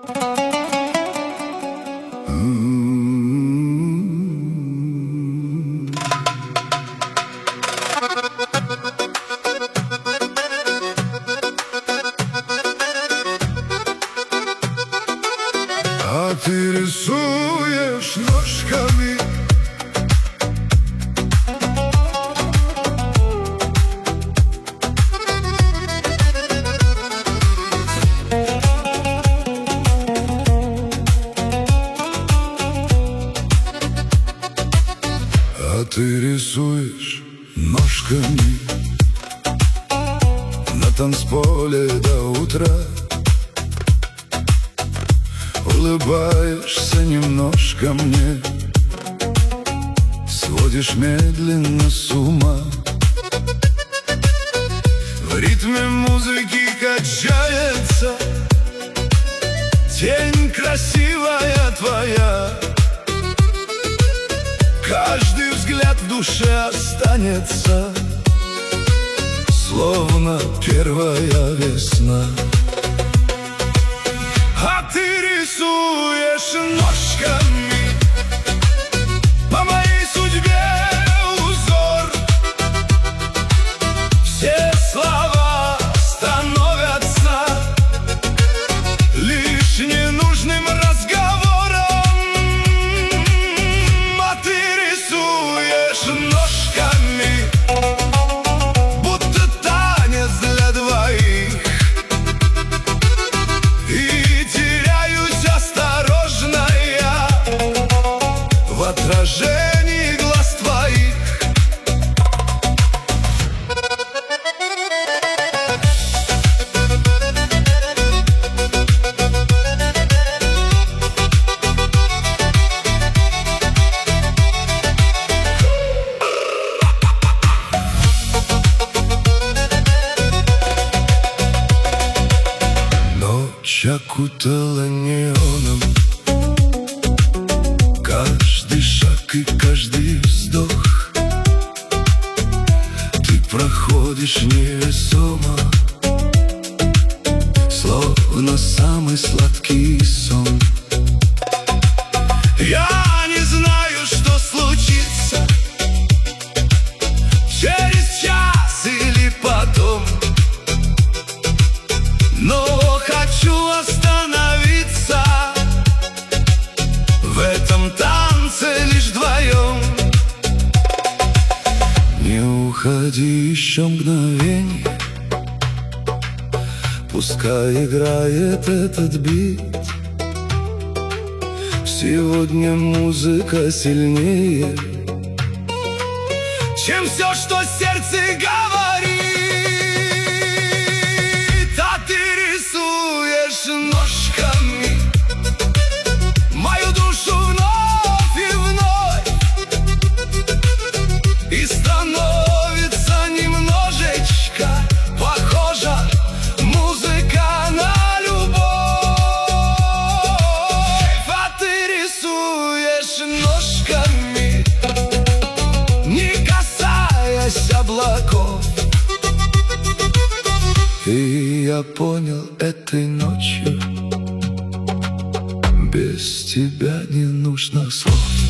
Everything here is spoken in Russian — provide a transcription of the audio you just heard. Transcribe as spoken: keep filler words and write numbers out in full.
А ты рисуешь ножками. А ты рисуешь ножками на танцполе до утра. Улыбаешься немножко мне, сводишь медленно с ума. В ритме музыки качается тень красивая твоя. Каждый взгляд в душе останется, словно первая весна. А ты рисуешь ножками по моей судьбе узор. Все слова становятся лишь ненужным разговором. А ты рисуешь ножками, будто танец для двоих. И теряюсь осторожно я в отражении глаз твоих. Ночь окутала неоном каждый шаг и каждый вздох. Ты проходишь невесомо, словно самый сладкий сон. Я не знаю, что случится через час или потом, но хочу остановиться в этом танце лишь вдвоем. Не уходи еще мгновенье, пускай играет этот бит. Сегодня музыка сильнее, чем все, что сердце говорит. А ты рисуешь ножками мою душу вновь и вновь, и становится немножечко похожа музыка на любовь. А ты рисуешь ножками, не касаясь облаков. И я понял этой ночью, без тебя не нужно слов.